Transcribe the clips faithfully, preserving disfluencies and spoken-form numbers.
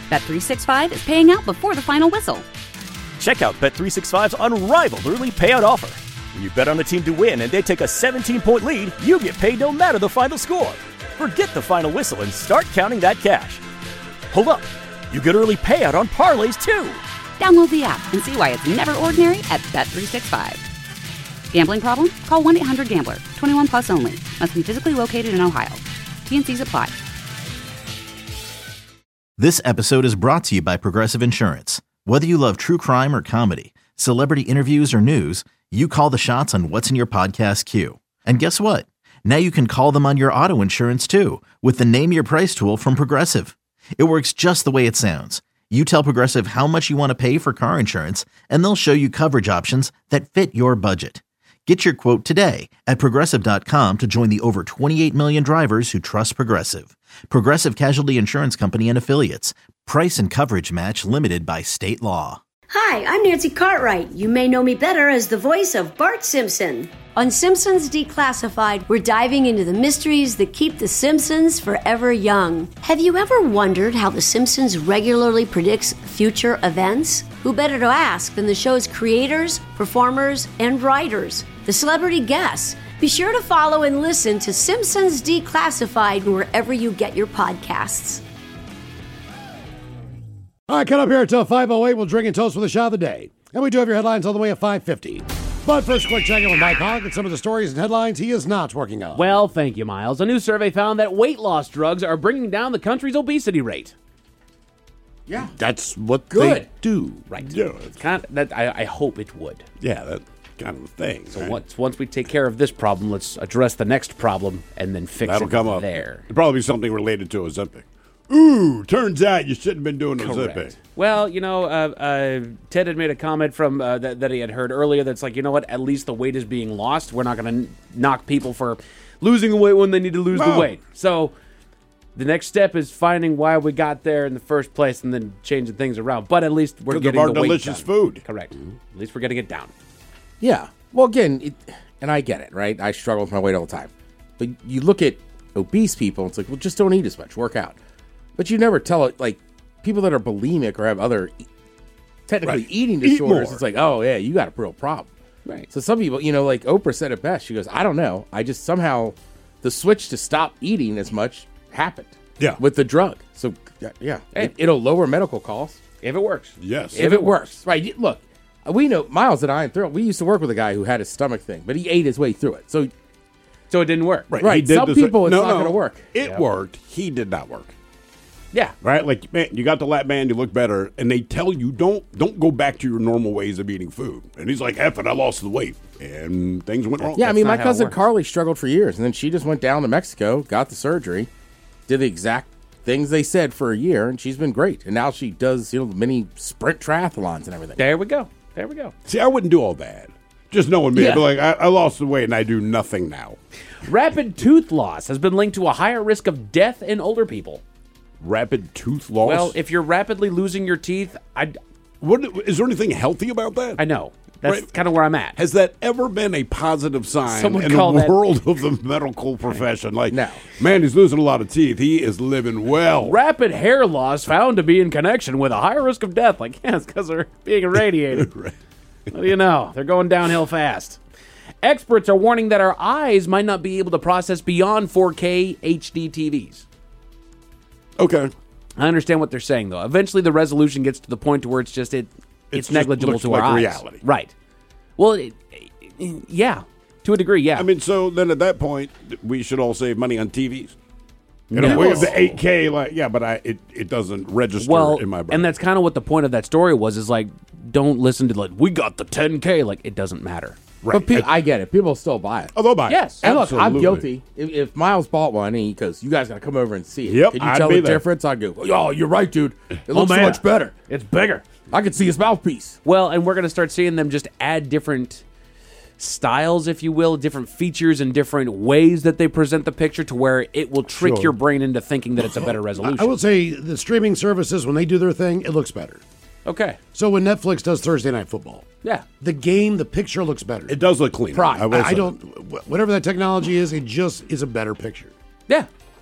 Bet three sixty-five is paying out before the final whistle. Check out Bet three sixty-five's unrivaled early payout offer. When you bet on a team to win and they take a seventeen-point lead, you get paid no matter the final score. Forget the final whistle and start counting that cash. Hold up. You get early payout on parlays, too. Download the app and see why it's never ordinary at Bet three sixty-five. Gambling problem? Call one eight hundred gambler. twenty-one plus only. Must be physically located in Ohio. T N Cs apply. This episode is brought to you by Progressive Insurance. Whether you love true crime or comedy, celebrity interviews or news, you call the shots on what's in your podcast queue. And guess what? Now you can call them on your auto insurance too with the Name Your Price tool from Progressive. It works just the way it sounds. You tell Progressive how much you want to pay for car insurance, and they'll show you coverage options that fit your budget. Get your quote today at Progressive dot com to join the over twenty-eight million drivers who trust Progressive. Progressive Casualty Insurance Company and Affiliates. Price and coverage match limited by state law. Hi, I'm Nancy Cartwright. You may know me better as the voice of Bart Simpson. On Simpsons Declassified, we're diving into the mysteries that keep The Simpsons forever young. Have you ever wondered how The Simpsons regularly predicts future events? Who better to ask than the show's creators, performers, and writers, the celebrity guests? Be sure to follow and listen to Simpsons Declassified wherever you get your podcasts. All right, cut up here until five oh eight. We'll drink and toast with the shot of the day. And we do have your headlines all the way at five fifty. But first, quick check-in with Mike Hogg and some of the stories and headlines he is not working on. Well, thank you, Miles. A new survey found that weight loss drugs are bringing down the country's obesity rate. Yeah. That's what Good. they do. Right. Yeah, It's kind of, that, I, I hope it would. yeah, that's kind of the thing. So right? once once we take care of this problem, let's address the next problem and then fix That'll it come up there. It'll probably be something related to Ozempic. Ooh, turns out you shouldn't have been doing Ozempic. Correct. Well, you know, uh, uh, Ted had made a comment from uh, that, that he had heard earlier that's like, you know what, at least the weight is being lost. We're not going to n- knock people for losing the weight when they need to lose No. the weight. So the next step is finding why we got there in the first place and then changing things around. But at least we're Because getting of our the weight delicious down. food. Correct. At least we're getting it down. Yeah. Well, again, it, and I get it, right? I struggle with my weight all the time. But you look at obese people, it's like, well, just don't eat as much, work out. But you never tell it, like, people that are bulimic or have other e- technically Right. eating Eat disorders, more. it's like, oh, yeah, you got a real problem. Right. So some people, you know, like Oprah said it best. She goes, I don't know. I just somehow, the switch to stop eating as much happened. Yeah. With the drug. So, yeah, yeah. Hey. It, it'll lower medical costs. If it works. Yes. If it works. Right. you- Look, we know, Miles and I, and Thrill, we used to work with a guy who had a stomach thing, but he ate his way through it. So, So it didn't work. Right. Right, He did some this- people, it's no, not no, gonna work. It Yep. worked. He did not work. Yeah. Right? Like, man, you got the lap band, you look better, and they tell you don't don't go back to your normal ways of eating food. And he's like, F it, I lost the weight. And things went wrong. Yeah, I mean, not my how it cousin works. Carly struggled for years, and then she just went down to Mexico, got the surgery, did the exact things they said for a year, and she's been great. And now she does, you know, many sprint triathlons and everything. There we go. There we go. See, I wouldn't do all that. Just knowing me, Yeah. I'd be like, I, I lost the weight and I do nothing now. Rapid tooth loss has been linked to a higher risk of death in older people. Rapid tooth loss? Well, if you're rapidly losing your teeth, I, what, is there anything healthy about that? I know. That's Right. kind of where I'm at. Has that ever been a positive sign Someone in the call that- world of the medical profession? Like, No. man, he's losing a lot of teeth. He is living well. Rapid hair loss found to be in connection with a higher risk of death. Like, yeah, it's because they're being irradiated. Right. What do you know? They're going downhill fast. Experts are warning that our eyes might not be able to process beyond four K H D T Vs. Okay. I understand what they're saying, though. Eventually, the resolution gets to the point to where it's just it, It it's just negligible looks to like our eyes. reality. Right. Well, it, it- yeah, to a degree, yeah. I mean, so then at that point, we should all save money on T Vs. And No. if we have the eight K, like, yeah, but I it, it doesn't register well, in my brain. and that's kind of what the point of that story was. Is like, don't listen to like we got the ten K. Like, it doesn't matter. right. But pe- I get it. People still buy it. oh, they'll buy it. Yes. And look, I'm Absolutely. guilty. If, if Miles bought one and he goes, you guys got to come over and see it. Yep, Can you I'd tell be the there. difference? I'd go, oh, you're right, dude. It looks so man. much better. It's bigger. I can see his mouthpiece. Well, and we're going to start seeing them just add different styles, if you will, different features and different ways that they present the picture to where it will trick Sure. your brain into thinking that it's a better resolution. I will say the streaming services, when they do their thing, it looks better. Okay. So when Netflix does Thursday Night Football, Yeah. the game, the picture looks better. It does look clean. Prime. I, will I, I say. don't, wh- whatever that technology is, it just is a better picture. Yeah.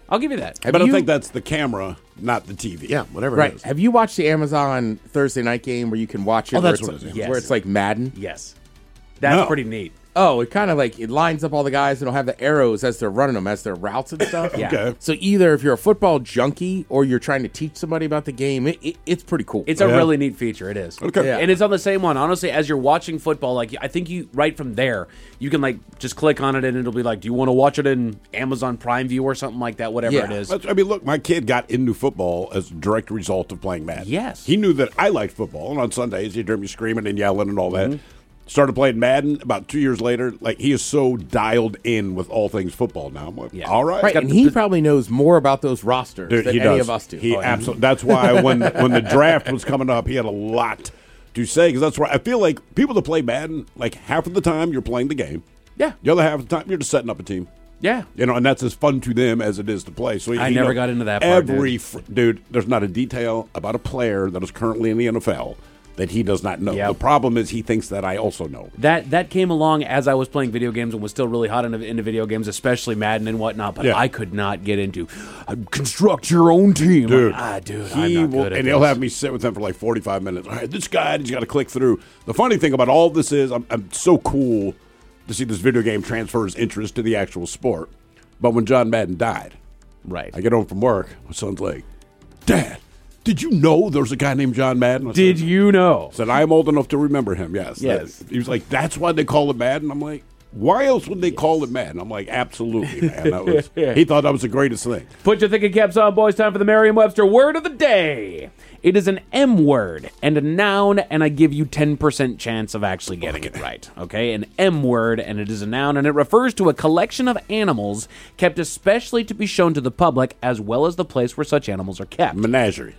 I'll give you that. Have but you- I think that's the camera, not the T V. Yeah, whatever Right. it is. Have you watched the Amazon Thursday night game where you can watch it? Oh, where that's it's, what it is. Yes. Where it's like Madden? Yes. That's No. pretty neat. Oh, it kind of like it lines up all the guys and it'll have the arrows as they're running them as their routes and stuff. Yeah. Okay. So either if you're a football junkie or you're trying to teach somebody about the game, it, it, it's pretty cool. It's a Yeah. really neat feature. It is. Okay. Yeah. And it's on the same one. Honestly, as you're watching football, like I think you right from there, you can like just click on it and it'll be like, do you want to watch it in Amazon Prime View or something like that? Whatever Yeah. it is. That's- I mean, look, my kid got into football as a direct result of playing Madden. Yes. He knew that I liked football, and on Sundays he'd hear me screaming and yelling and all that. Mm-hmm. Started playing Madden about two years later. Like, he is so dialed in with all things football now. I'm like, Yeah. all right. right, and he probably knows more about those rosters Dude, than he any does. of us do. He Oh, yeah. absolutely. That's why when when the draft was coming up, he had a lot to say. Because that's why I feel like people that play Madden, like half of the time you're playing the game. Yeah. The other half of the time you're just setting up a team. Yeah. You know, and that's as fun to them as it is to play. So I you never know, got into that part, Every dude. fr- dude, there's not a detail about a player that is currently in the N F L that he does not know. Yep. The problem is he thinks that I also know. That that came along as I was playing video games and was still really hot into, into video games, especially Madden and whatnot. But Yeah. I could not get into uh, construct your own team. Dude, ah, dude, he I'm not will, good at and this. he'll have me sit with him for like forty-five minutes. All right, this guy, he's got to click through. The funny thing about all this is, I'm, I'm so cool to see this video game transfer his interest to the actual sport. But when John Madden died, right. I get home from work, my son's like, Dad, did you know there's a guy named John Madden? I Did said, you know? said, I'm old enough to remember him, yes. Yes. That- he was like, that's why they call it Madden? I'm like, why else would they call it Madden? I'm like, absolutely, man. That was, he thought that was the greatest thing. Put your thinking caps on, boys. Time for the Merriam-Webster word of the day. It is an M word and a noun, and I give you ten percent chance of actually getting it right. Okay, an M word, and it is a noun, and it refers to a collection of animals kept especially to be shown to the public, as well as the place where such animals are kept. Menagerie.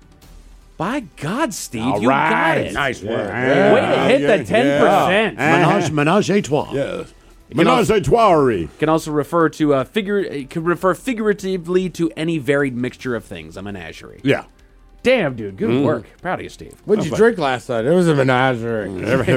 By God, Steve, All you right. got it. Nice word. Way to hit Yeah, the ten percent. Menage, menage a trois. Yes. can Menage a trois. Can also refer to a figure. It can refer figuratively to any varied mixture of things. A menagerie. Yeah. Damn, dude, good work. Proud of you, Steve. What did you drink last night? It was a menagerie.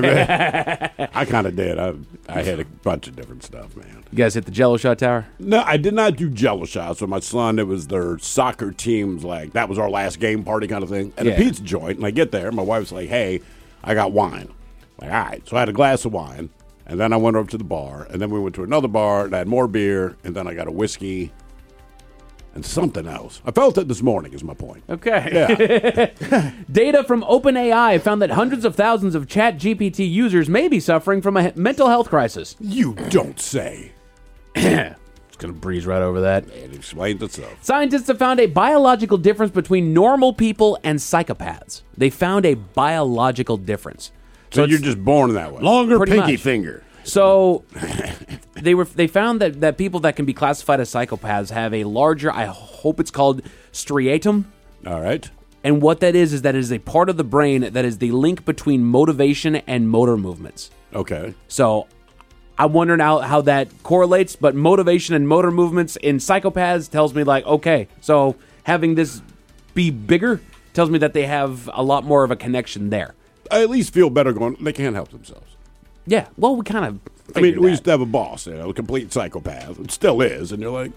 I kind of did. I, I had a bunch of different stuff, man. You guys hit the Jello shot tower? No, I did not do Jello shots with my son. It was their soccer team's, like, that was our last game party kind of thing. At Yeah. a pizza joint, and I get there, my wife's like, hey, I got wine. Like, all right. So I had a glass of wine, and then I went over to the bar, and then we went to another bar, and I had more beer, and then I got a whiskey and something else. I felt it this morning, is my point. Okay. Yeah. Data from OpenAI found that hundreds of thousands of ChatGPT users may be suffering from a he- mental health crisis. You don't say. It's going to breeze right over that. It explains itself. Scientists have found a biological difference between normal people and psychopaths. They found a biological difference. So, it's- you're just born that way. Longer Pretty pinky much. finger. So they were they found that, that people that can be classified as psychopaths have a larger, I hope it's called striatum. All right. And what that is is that it is a part of the brain that is the link between motivation and motor movements. Okay. So I'm wondering how, how that correlates, but motivation and motor movements in psychopaths tells me like, okay, so having this be bigger tells me that they have a lot more of a connection there. I at least feel better going, they can't help themselves. Yeah, well, we kind of I mean, figured we that. used to have a boss, you know, a complete psychopath. It still is. And you're like,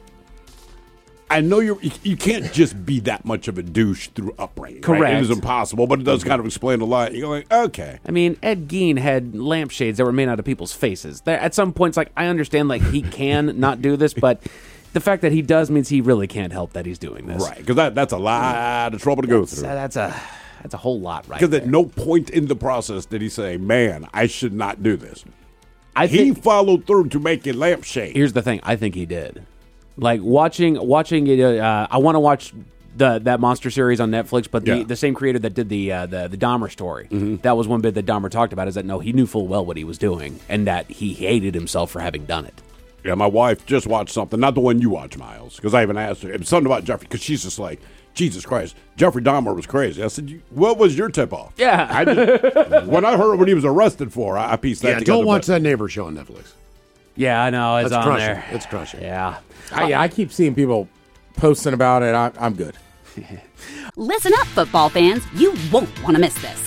I know you're, you, you can't just be that much of a douche through upbringing. right? Correct. It is impossible, but it does kind of explain a lot. You're like, okay. I mean, Ed Gein had lampshades that were made out of people's faces. There, at some points, like I understand, like he can not do this, but the fact that he does means he really can't help that he's doing this. Right. Because that, that's a lot of trouble to go So through. that's a that's a whole lot, right? Because at there. no point in the process did he say, man, I should not do this. I He think followed through to make a lampshade. here's the thing. I think he did. Like watching watching it. Uh, I want to watch the that monster series on Netflix, but the, Yeah. the same creator that did the uh, the the Dahmer story. That was one bit that Dahmer talked about. Is that no, he knew full well what he was doing, and that he hated himself for having done it. Yeah, my wife just watched something, not the one you watch, Miles, because I even asked her. It was something about Jeffrey, because she's just like, Jesus Christ, Jeffrey Dahmer was crazy. I said, "You- what was your tip-off? Yeah. I just, when I heard what he was arrested for, I, I pieced that Yeah, together. don't watch but- that neighbor show on Netflix. Yeah, I know. It's That's on crushing. there. It's crushing. Yeah. I, I keep seeing people posting about it. I, I'm good. Listen up, football fans. You won't want to miss this.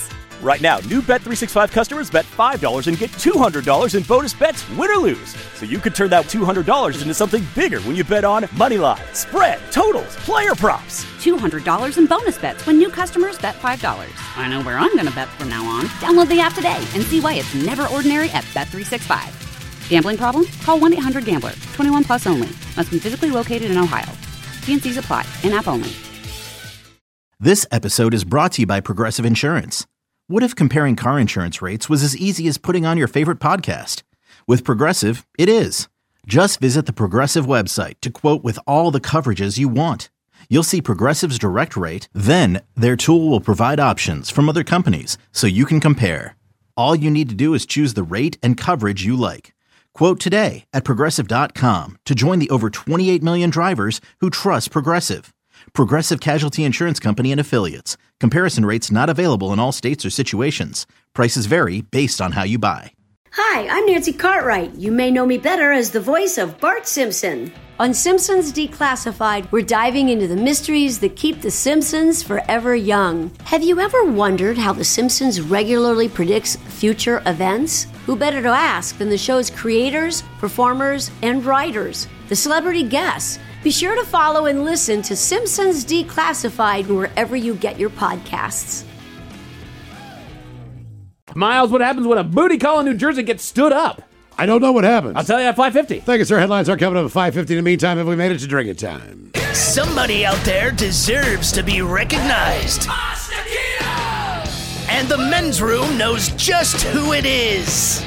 Right now, new Bet three sixty-five customers bet five dollars and get two hundred dollars in bonus bets, win or lose. So you could turn that two hundred dollars into something bigger when you bet on money line, spread, totals, player props. two hundred dollars in bonus bets when new customers bet five dollars. I know where I'm going to bet from now on. Download the app today and see why it's never ordinary at Bet three sixty-five. Gambling problem? Call one eight hundred gambler. twenty-one plus only. Must be physically located in Ohio. T and C's apply. In-app only. This episode is brought to you by Progressive Insurance. What if comparing car insurance rates was as easy as putting on your favorite podcast? With Progressive, it is. Just visit the Progressive website to quote with all the coverages you want. You'll see Progressive's direct rate, then their tool will provide options from other companies so you can compare. All you need to do is choose the rate and coverage you like. Quote today at Progressive dot com to join the over twenty-eight million drivers who trust Progressive. Progressive Casualty Insurance Company and Affiliates. Comparison rates not available in all states or situations. Prices vary based on how you buy. Hi, I'm Nancy Cartwright. You may know me better as the voice of Bart Simpson. On Simpsons Declassified, we're diving into the mysteries that keep the Simpsons forever young. Have you ever wondered how The Simpsons regularly predicts future events? Who better to ask than the show's creators, performers, and writers, the celebrity guests? Be sure to follow and listen to Simpsons Declassified wherever you get your podcasts. Miles, what happens when a booty call in New Jersey gets stood up? I don't know what happens. I'll tell you at five fifty. Thank you, sir. Headlines are coming up at five fifty. In the meantime, have we made it to drinking time? Somebody out there deserves to be recognized. And the men's room knows just who it is.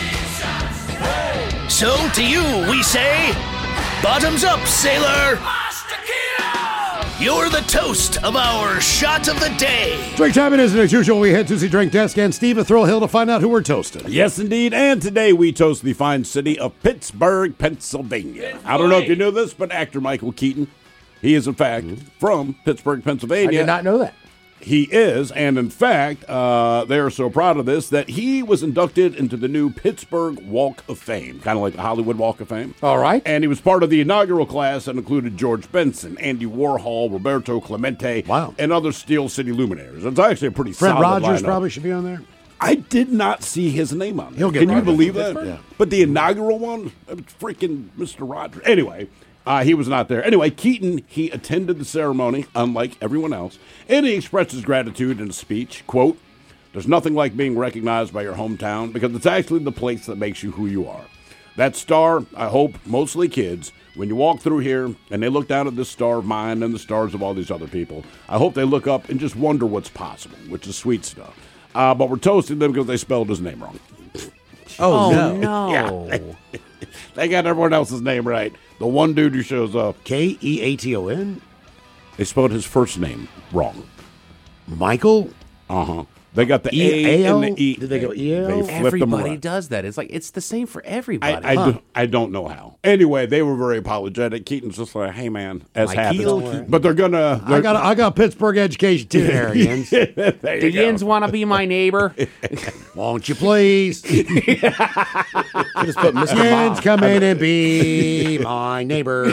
So to you, we say, bottoms up, sailor. You're the toast of our shot of the day. Drink time it is, and as usual, we head to the drink desk and Steve at Thrill Hill to find out who we're toasting. Yes, indeed. And today we toast the fine city of Pittsburgh, Pennsylvania. I don't know if you knew this, but actor Michael Keaton, he is in fact from Pittsburgh, Pennsylvania. I did not know that. He is, and in fact, uh, they're so proud of this that he was inducted into the new Pittsburgh Walk of Fame, kind of like the Hollywood Walk of Fame. All right. And he was part of the inaugural class that included George Benson, Andy Warhol, Roberto Clemente, wow. and other Steel City luminaries. It's actually a pretty Fred solid Rogers lineup. probably should be on there. I did not see his name on there. He'll get Can you Rogers. believe that? Yeah. But the inaugural one, it's freaking Mister Rogers. Anyway. Uh, he was not there. Anyway, Keaton, he attended the ceremony, unlike everyone else, and he expressed his gratitude in a speech. Quote, there's nothing like being recognized by your hometown because it's actually the place that makes you who you are. That star, I hope, mostly kids, when you walk through here and they look down at this star of mine and the stars of all these other people, I hope they look up and just wonder what's possible, which is sweet stuff. Uh, but we're toasting them because they spelled his name wrong. Oh, no. no. Yeah. They got everyone else's name right. The one dude who shows up. K E A T O N? They spelled his first name wrong. Michael? Uh-huh. They got the E A A L? and the E. Did they go E A L? They flipped them Everybody around. does that. It's like it's the same for everybody. I, I, Huh. do, I don't know how. Anyway, they were very apologetic. Keaton's just like, hey, man, as Michael happens. Keaton. But they're going to... I got I got Pittsburgh education too there, Jens. there Do you go. Yins want to be my neighbor? Won't you please? Just put Mister Jens, Bob. come in and be my neighbor.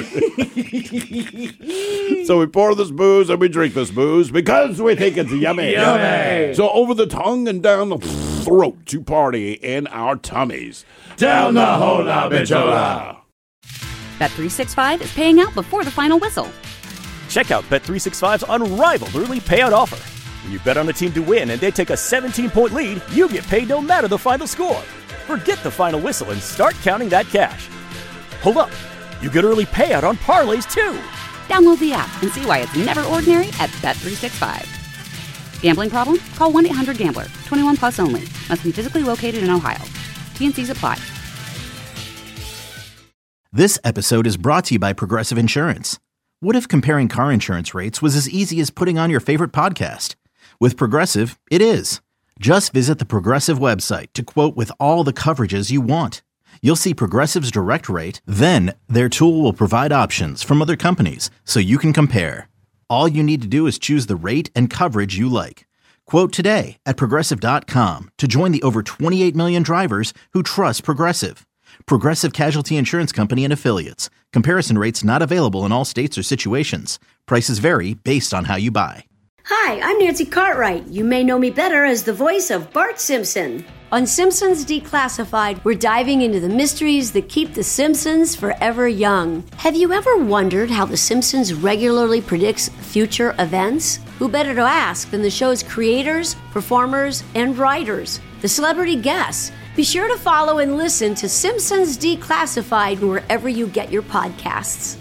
So we pour this booze and we drink this booze because we think it's yummy. Yummy. So over the tongue and down the throat to party in our tummies. Down the hola bichola. Bet three sixty-five is paying out before the final whistle. Check out Bet three sixty-five's unrivaled early payout offer. When you bet on a team to win and they take a seventeen-point lead, you get paid no matter the final score. Forget the final whistle and start counting that cash. Hold up. You get early payout on parlays, too. Download the app and see why it's never ordinary at Bet three sixty-five. Gambling problem? Call one eight hundred gambler. twenty-one plus only. Must be physically located in Ohio. T and C's apply. This episode is brought to you by Progressive Insurance. What if comparing car insurance rates was as easy as putting on your favorite podcast? With Progressive, it is. Just visit the Progressive website to quote with all the coverages you want. You'll see Progressive's direct rate, then their tool will provide options from other companies so you can compare. All you need to do is choose the rate and coverage you like. Quote today at Progressive dot com to join the over twenty-eight million drivers who trust Progressive. Progressive Casualty Insurance Company and Affiliates. Comparison rates not available in all states or situations. Prices vary based on how you buy. Hi, I'm Nancy Cartwright. You may know me better as the voice of Bart Simpson. On Simpsons Declassified, we're diving into the mysteries that keep The Simpsons forever young. Have you ever wondered how The Simpsons regularly predicts future events? Who better to ask than the show's creators, performers, and writers, the celebrity guests? Be sure to follow and listen to Simpsons Declassified wherever you get your podcasts.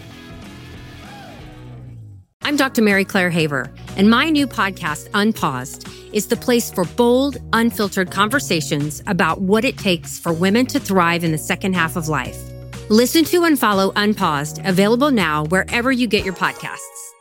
I'm Doctor Mary Claire Haver, and my new podcast, Unpaused, is the place for bold, unfiltered conversations about what it takes for women to thrive in the second half of life. Listen to and follow Unpaused, available now wherever you get your podcasts.